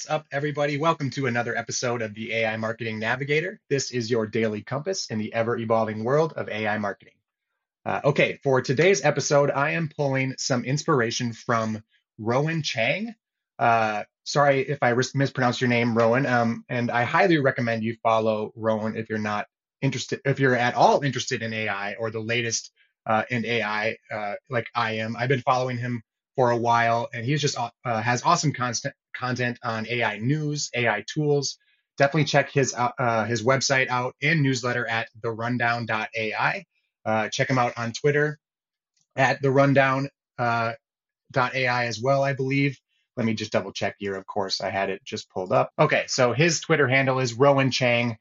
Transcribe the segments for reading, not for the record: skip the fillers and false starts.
up, everybody? Welcome to another episode of the AI Marketing Navigator. This is your daily compass in the ever-evolving world of AI marketing. Okay, for today's episode, I am pulling some inspiration from Rowan Chang. Sorry if I mispronounced your name, Rowan. And I highly recommend you follow Rowan if you're not interested, if you're at all interested in AI or the latest in AI, like I am. I've been following him for a while, and he's just has awesome content on AI news, AI tools. Definitely check his website out and newsletter at therundown.ai. Check him out on Twitter at therundown.ai as well, I believe. Let me just double check here. Of course, I had it just pulled up. Okay, so his Twitter handle is Rowan Chang,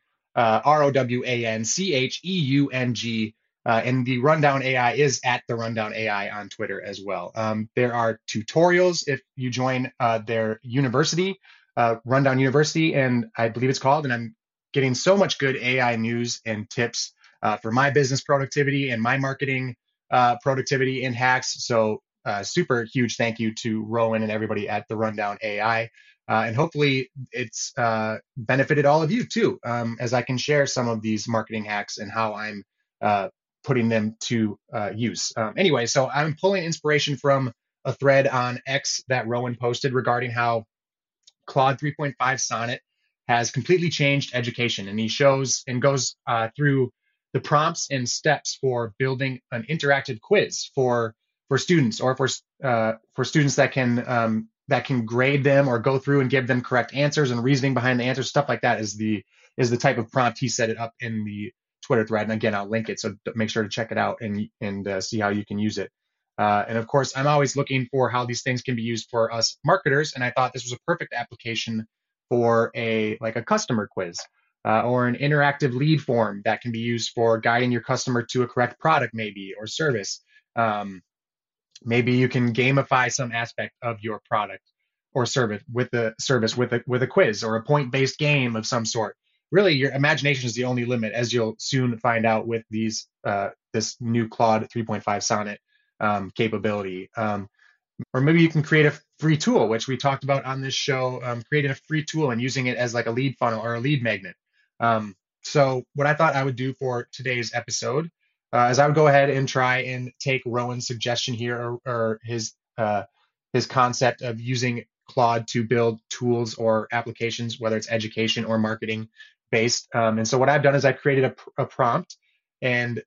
ROWANCHEUNG. And the Rundown AI is at the Rundown AI on Twitter as well. There are tutorials if you join their university, Rundown University, and I believe it's called. And I'm getting so much good AI news and tips for my business productivity and my marketing productivity and hacks. So super huge thank you to Rowan and everybody at the Rundown AI. And hopefully it's benefited all of you too, as I can share some of these marketing hacks and how I'm putting them to use. Anyway, so I'm pulling inspiration from a thread on X that Rowan posted regarding how Claude 3.5 Sonnet has completely changed education. And he shows and goes through the prompts and steps for building an interactive quiz for students or for students that can grade them or go through and give them correct answers and reasoning behind the answers. Stuff like that is the type of prompt he set it up in the Twitter thread. And again, I'll link it, so make sure to check it out and see how you can use it. And of course, I'm always looking for how these things can be used for us marketers. And I thought this was a perfect application for a customer quiz or an interactive lead form that can be used for guiding your customer to a correct product, maybe, or service. Maybe you can gamify some aspect of your product or service with a quiz or a point-based game of some sort. Really, your imagination is the only limit, as you'll soon find out with this new Claude 3.5 Sonnet capability. Or maybe you can create a free tool, which we talked about on this show, creating a free tool and using it as like a lead funnel or a lead magnet. So what I thought I would do for today's episode is I would go ahead and try and take Rowan's suggestion here or his concept of using Claude to build tools or applications, whether it's education or marketing based. And so what I've done is I've created a prompt and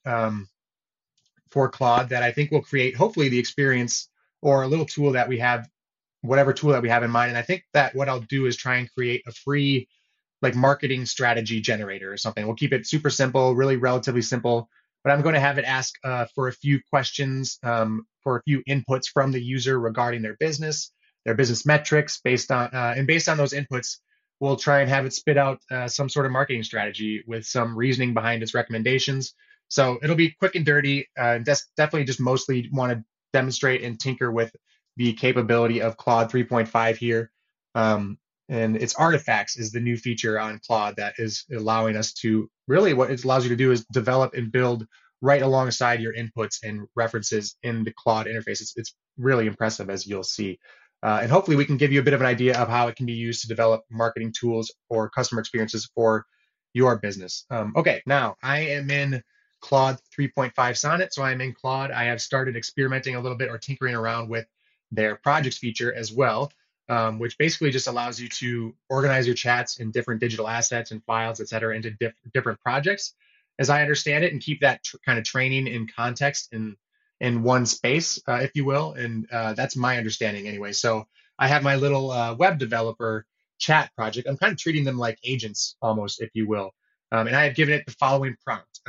for Claude that I think will create hopefully the experience or a little tool that we have, whatever tool that we have in mind. And I think that what I'll do is try and create a free like marketing strategy generator or something. We'll keep it super simple, really relatively simple, but I'm going to have it ask for a few questions, for a few inputs from the user regarding their business metrics. Based on those inputs, we'll try and have it spit out some sort of marketing strategy with some reasoning behind its recommendations. So it'll be quick and dirty. Definitely just mostly want to demonstrate and tinker with the capability of Claude 3.5 here. And its artifacts is the new feature on Claude that is allowing us to really, what it allows you to do is develop and build right alongside your inputs and references in the Claude interface. It's really impressive, as you'll see. And hopefully we can give you a bit of an idea of how it can be used to develop marketing tools or customer experiences for your business. Okay, now I am in Claude 3.5 Sonnet. So I'm in Claude. I have started experimenting a little bit or tinkering around with their projects feature as well, which basically just allows you to organize your chats in different digital assets and files, et cetera, into different projects, as I understand it, and keep that kind of training in context in one space, if you will. And that's my understanding anyway. So I have my little web developer chat project. I'm kind of treating them like agents almost, if you will. And I have given it the following prompt.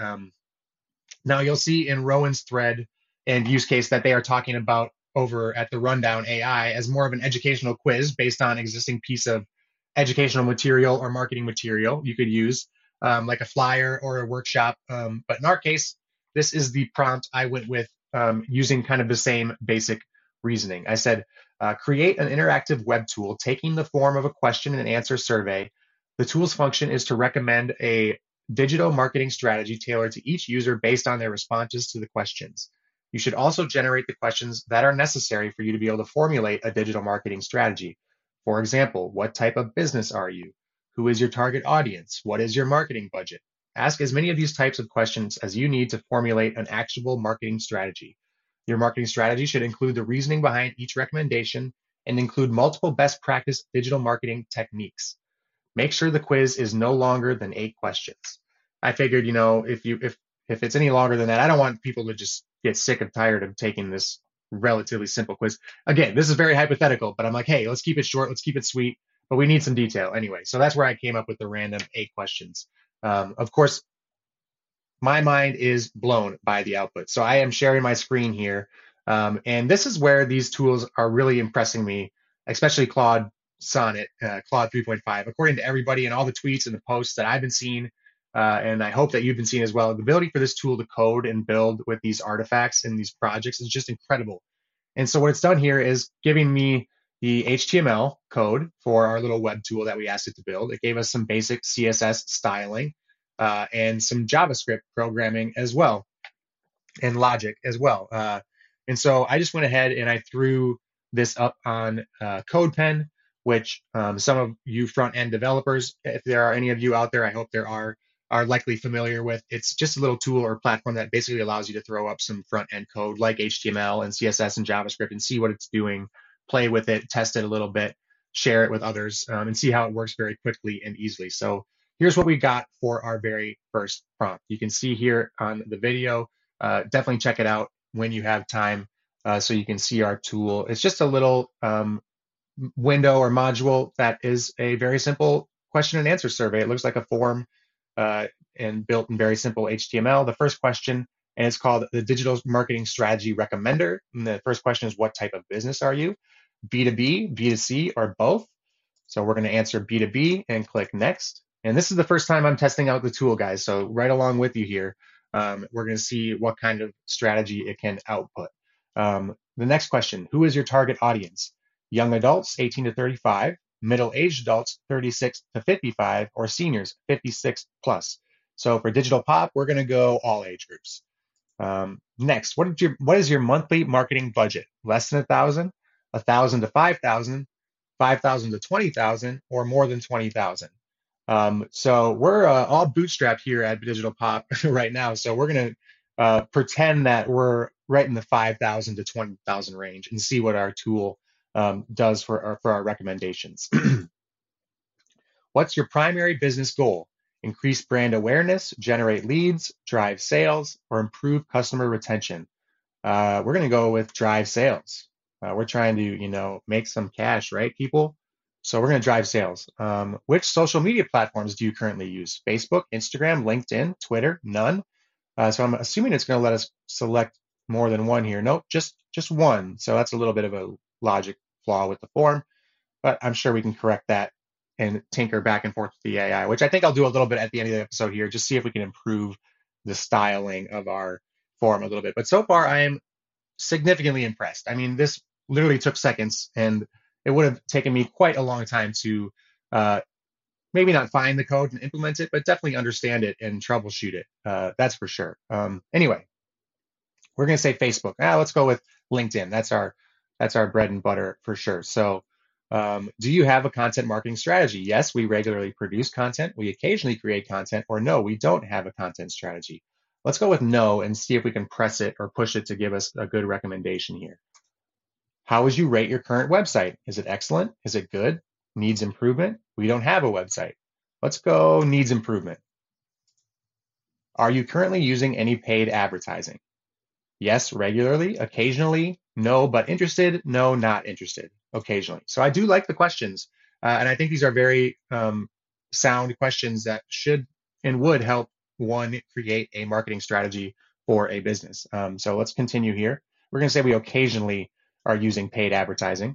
Now you'll see in Rowan's thread and use case that they are talking about over at the Rundown AI as more of an educational quiz based on existing piece of educational material or marketing material you could use, like a flyer or a workshop. But in our case, this is the prompt I went with using kind of the same basic reasoning. I said, create an interactive web tool taking the form of a question and answer survey. The tool's function is to recommend a digital marketing strategy tailored to each user based on their responses to the questions. You should also generate the questions that are necessary for you to be able to formulate a digital marketing strategy. For example, what type of business are you? Who is your target audience? What is your marketing budget? Ask as many of these types of questions as you need to formulate an actionable marketing strategy. Your marketing strategy should include the reasoning behind each recommendation and include multiple best practice digital marketing techniques. Make sure the quiz is no longer than 8 questions. I figured, if it's any longer than that, I don't want people to just get sick and tired of taking this relatively simple quiz. Again, this is very hypothetical, but I'm like, hey, let's keep it short, let's keep it sweet, but we need some detail anyway. So that's where I came up with the random 8 questions. Of course, my mind is blown by the output. So I am sharing my screen here. And this is where these tools are really impressing me, especially Claude Sonnet, Claude 3.5. According to everybody and all the tweets and the posts that I've been seeing, and I hope that you've been seeing as well, the ability for this tool to code and build with these artifacts and these projects is just incredible. And so what it's done here is giving me the HTML code for our little web tool that we asked it to build. It gave us some basic CSS styling and some JavaScript programming as well, and logic as well. And so I just went ahead and I threw this up on CodePen, which some of you front-end developers, if there are any of you out there, I hope there are likely familiar with. It's just a little tool or platform that basically allows you to throw up some front-end code like HTML and CSS and JavaScript and see what it's doing, play with it, test it a little bit, share it with others, and see how it works very quickly and easily. So here's what we got for our very first prompt. You can see here on the video, definitely check it out when you have time so you can see our tool. It's just a little window or module that is a very simple question and answer survey. It looks like a form and built in very simple HTML. The first question, and it's called the Digital Marketing Strategy Recommender. And the first question is, what type of business are you? B2B, B2C, or both? So we're going to answer B2B and click next. And this is the first time I'm testing out the tool, guys. So right along with you here, we're going to see what kind of strategy it can output. The next question, who is your target audience? Young adults, 18 to 35, middle-aged adults, 36 to 55, or seniors, 56 plus. So for Digital Pop, we're going to go all age groups. Next, what is your monthly marketing budget? Less than 1,000, 1,000 to 5,000, 5,000 to 20,000, or more than 20,000. So we're all bootstrapped here at Digital Pop right now. So we're going to pretend that we're right in the 5,000 to 20,000 range and see what our tool does for our recommendations. What's your primary business goal? Increase brand awareness, generate leads, drive sales, or improve customer retention? We're going to go with drive sales. We're trying to, make some cash, right, people? So we're going to drive sales. Which social media platforms do you currently use? Facebook, Instagram, LinkedIn, Twitter? None. So I'm assuming it's going to let us select more than one here. Nope, just one. So that's a little bit of a logic flaw with the form, but I'm sure we can correct that and tinker back and forth with the AI, which I think I'll do a little bit at the end of the episode here, just see if we can improve the styling of our form a little bit. But so far, I am significantly impressed. I mean, this literally took seconds, and it would have taken me quite a long time to maybe not find the code and implement it, but definitely understand it and troubleshoot it. That's for sure. Anyway, we're going to say Facebook. Let's go with LinkedIn. That's our bread and butter for sure. So do you have a content marketing strategy? Yes, we regularly produce content. We occasionally create content, or no, we don't have a content strategy. Let's go with no and see if we can press it or push it to give us a good recommendation here. How would you rate your current website? Is it excellent? Is it good? Needs improvement? We don't have a website. Let's go needs improvement. Are you currently using any paid advertising? Yes, regularly, occasionally, no, but interested, no, not interested, occasionally. So I do like the questions, and I think these are very sound questions that should and would help one create a marketing strategy for a business. So let's continue here. We're going to say we occasionally are using paid advertising.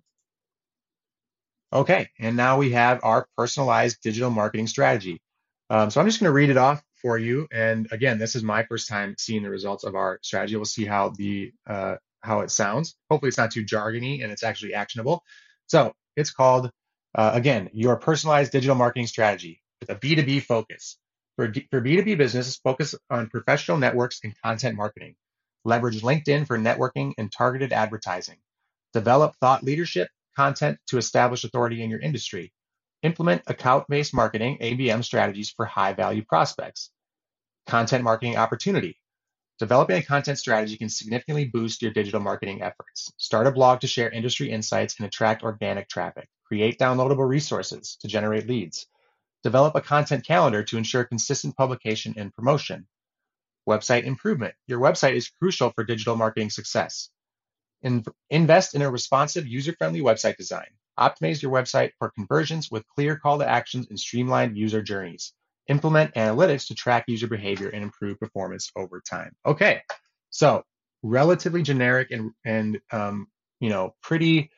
Okay, and now we have our personalized digital marketing strategy. So I'm just going to read it off for you. And again, this is my first time seeing the results of our strategy. We'll see how it sounds. Hopefully it's not too jargony and it's actually actionable. So it's called, again, your personalized digital marketing strategy with a B2B focus. For B2B businesses, focus on professional networks and content marketing. Leverage LinkedIn for networking and targeted advertising. Develop thought leadership, content to establish authority in your industry. Implement account-based marketing, ABM strategies for high-value prospects. Content marketing opportunity. Developing a content strategy can significantly boost your digital marketing efforts. Start a blog to share industry insights and attract organic traffic. Create downloadable resources to generate leads. Develop a content calendar to ensure consistent publication and promotion. Website improvement. Your website is crucial for digital marketing success. Invest in a responsive, user-friendly website design. Optimize your website for conversions with clear call to actions and streamlined user journeys. Implement analytics to track user behavior and improve performance over time. Okay, so relatively generic and pretty.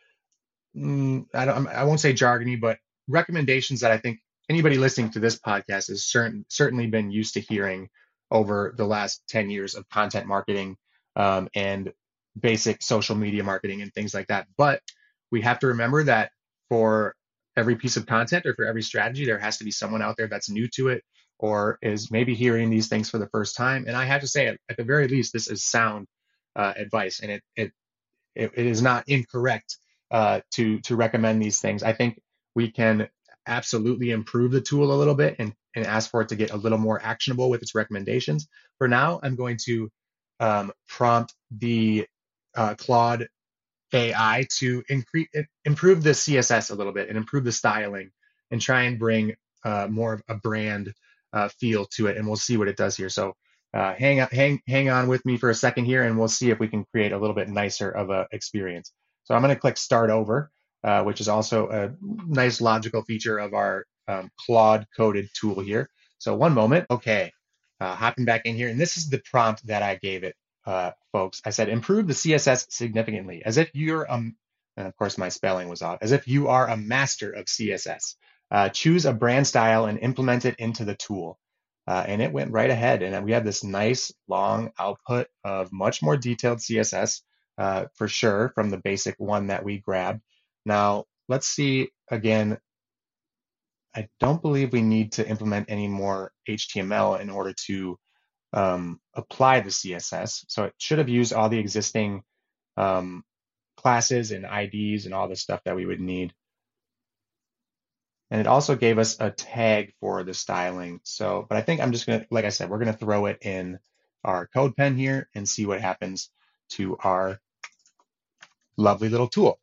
I won't say jargony, but recommendations that I think anybody listening to this podcast has certainly been used to hearing over the last 10 years of content marketing and basic social media marketing and things like that. But we have to remember that for every piece of content or for every strategy, there has to be someone out there that's new to it or is maybe hearing these things for the first time. And I have to say, at the very least, this is sound advice, and it is not incorrect to recommend these things. I think we can absolutely improve the tool a little bit and ask for it to get a little more actionable with its recommendations. For now, I'm going to prompt the Claude AI to improve the CSS a little bit and improve the styling and try and bring more of a brand feel to it. And we'll see what it does here. So hang on with me for a second here, and we'll see if we can create a little bit nicer of a experience. So I'm going to click Start Over, which is also a nice logical feature of our Claude coded tool here. So one moment. Okay, hopping back in here, and this is the prompt that I gave it. Folks, I said, improve the CSS significantly, as if you're, and of course my spelling was off, as if you are a master of CSS. Choose a brand style and implement it into the tool. And it went right ahead. And we have this nice long output of much more detailed CSS for sure from the basic one that we grabbed. Now, let's see again. I don't believe we need to implement any more HTML in order to apply the CSS. So it should have used all the existing classes and IDs and all the stuff that we would need. And it also gave us a tag for the styling. So, but I think I'm just going to, like I said, we're going to throw it in our CodePen here and see what happens to our lovely little tool.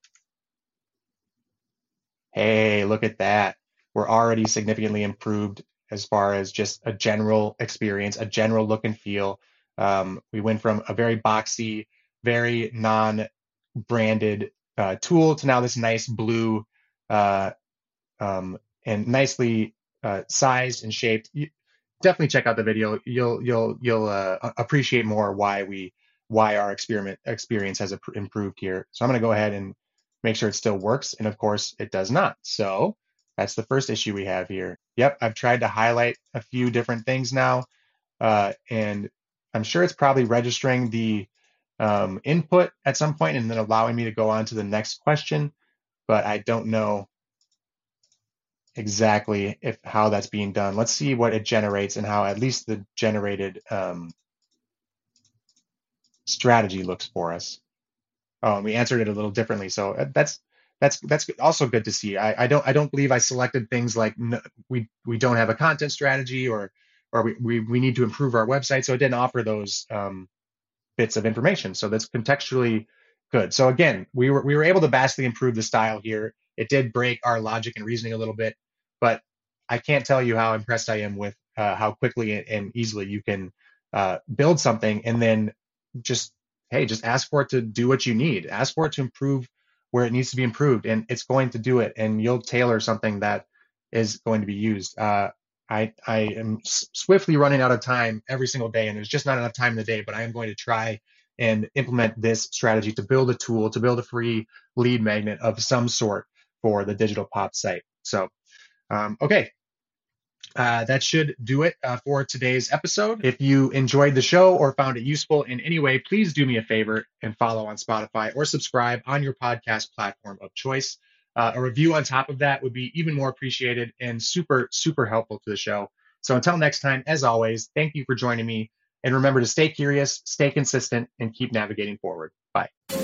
Hey, look at that. We're already significantly improved as far as just a general experience, a general look and feel. We went from a very boxy, very non-branded tool to now this nice blue and nicely sized and shaped. Definitely check out the video. You'll appreciate more why our experience has improved here. So I'm going to go ahead and make sure it still works, and of course it does not. So that's the first issue we have here. Yep, I've tried to highlight a few different things now, and I'm sure it's probably registering the input at some point and then allowing me to go on to the next question, but I don't know exactly how that's being done. Let's see what it generates and how at least the generated strategy looks for us. Oh, and we answered it a little differently, so that's also good to see. I don't believe I selected things like we don't have a content strategy or we need to improve our website, so it didn't offer those bits of information. So that's contextually good. So again, we were able to vastly improve the style here. It did break our logic and reasoning a little bit, but I can't tell you how impressed I am with how quickly and easily you can build something and then just ask for it to do what you need. Ask for it to improve where it needs to be improved, and it's going to do it. And you'll tailor something that is going to be used. I am swiftly running out of time every single day, and there's just not enough time in the day, but I am going to try and implement this strategy to build a tool, to build a free lead magnet of some sort for the Digital Pop site. So, okay. That should do it for today's episode. If you enjoyed the show or found it useful in any way, please do me a favor and follow on Spotify or subscribe on your podcast platform of choice. A review on top of that would be even more appreciated and super, super helpful to the show. So until next time, as always, thank you for joining me. And remember to stay curious, stay consistent, and keep navigating forward. Bye.